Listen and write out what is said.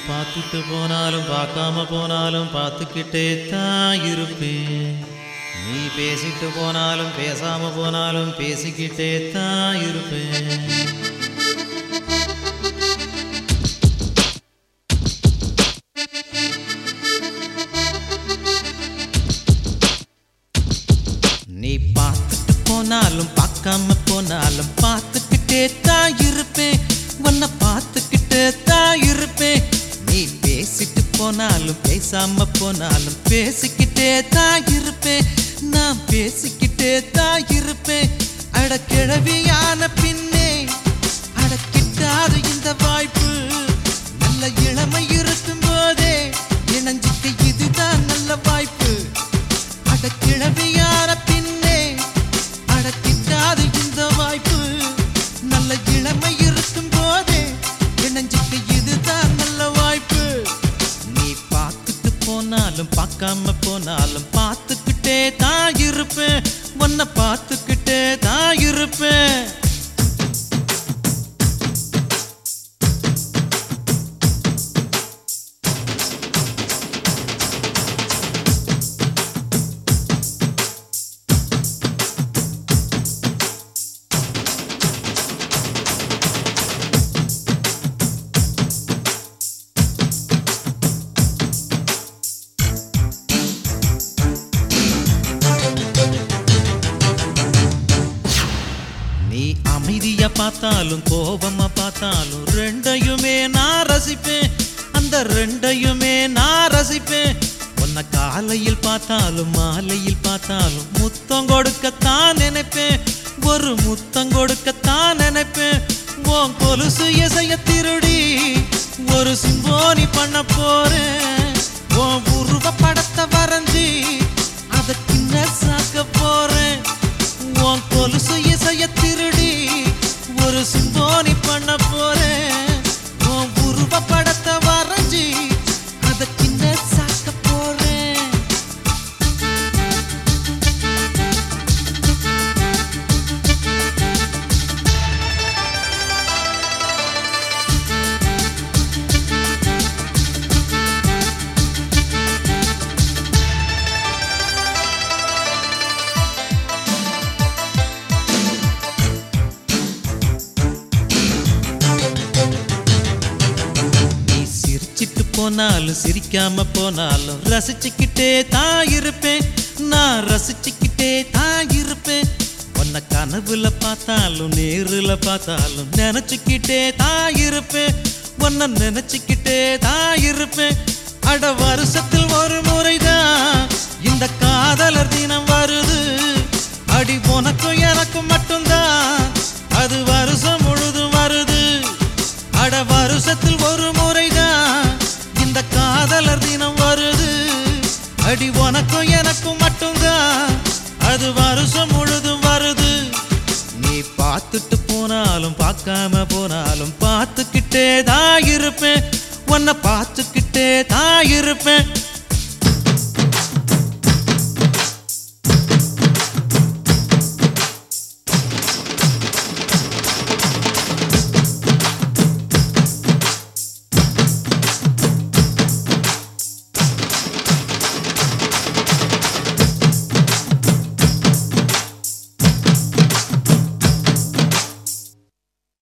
பார்த்துட்டு போனாலும் பார்க்காம போனாலும் பார்த்துக்கிட்டே தான் இருப்பேன். நீ பேசிட்டு போனாலும் பேசாம போனாலும் பேசிக்கிட்டே தான் இருப்பேன். நீ பார்த்துட்டு போனாலும் பார்க்காம போனாலும் பார்த்துக்கிட்டே தான் இருப்பேன். உன்னை பார்த்துக்கிட்டே தான் இருப்பேன். நீ பேசிட்டு போனாலும் பேசாம போனாலும் பேசிக்கிட்டே தான் இருப்பேன். நான் பேசிக்கிட்டே தான் இருப்பேன். அட கிழவியான பின்னே அடக்கிட்டாது இந்த வாய்ப்பு. நல்ல இளமை இருக்கும் போதே இணைஞ்சிக்க இதுதான் நல்ல வாய்ப்பு. அட கிழவியான பின்னே அடக்கிட்டாது இந்த வாய்ப்பு. நல்ல இளமை இருக்கும் போதே இணைஞ்சிக்க இதுதான் நல்ல வாய்ப்பு. நீ பார்த்துட்டு போனாலும் பார்க்காம போனாலும் பார்த்துக்கிட்டே தான் இருப்பேன். உன்னை பார்த்துக்கிட்டே தான் இருப்பேன். நீ அமைதியா பார்த்தாலும் கோபமா பார்த்தாலும் ரெண்டையுமே நான் ரசிப்பேன். அந்த ரெண்டையுமே நான் ரசிப்பேன். உன்னை காலையில் பார்த்தாலும் மாலையில் பார்த்தாலும் முத்தம் கொடுக்கத்தான் நினைப்பேன். ஒரு முத்தம் கொடுக்கத்தான் நினைப்பேன். உன் கொலுசு இசைய திருடி ஒரு சிம்போனி பண்ண போறேன். உன் உருவ படத்தை வரைஞ்சி அதை கிண்ண சாக்க போறேன். உன் கொலுசு இசைய திருடி ஒரு சிம்போனி பண்ண போறேன். உன் உருவ படத்தை வரைஞ்சி அதை கிண்ண சாக்க போறேன். சிரிச்சிட்டு போனாலும் சிரிக்காம போனாலும் ரசிச்சுக்கிட்டே தான் இருப்பேன். நான் ரசிச்சுக்கிட்டே தான் இருப்பேன். உன்னை கனவுல பார்த்தாலும் நேருல பார்த்தாலும் நினைச்சுக்கிட்டே தான் இருப்பேன். உன்னை நினைச்சுக்கிட்டே தான் இருப்பேன். அட வருஷத்தில் ஒரு முறைதான் இந்த காதலர் தினம் வருது. அடி உனக்கும் எனக்கும் மட்டும்தான் அது வருஷம் முழுதும் வருது. அட வருஷத்தில் ஒரு முறைதான் இந்த காதலர் தினம் வருது. அடி உனக்கும் எனக்கும் மட்டும்தான் அது வருஷம் முழுதும் வருது. நீ பார்த்துட்டு போனாலும் பார்க்காம போனாலும் பார்த்துக்கிட்டே தான் இருப்பேன். உன்னை பார்த்துக்கிட்டே தான் இருப்பேன்.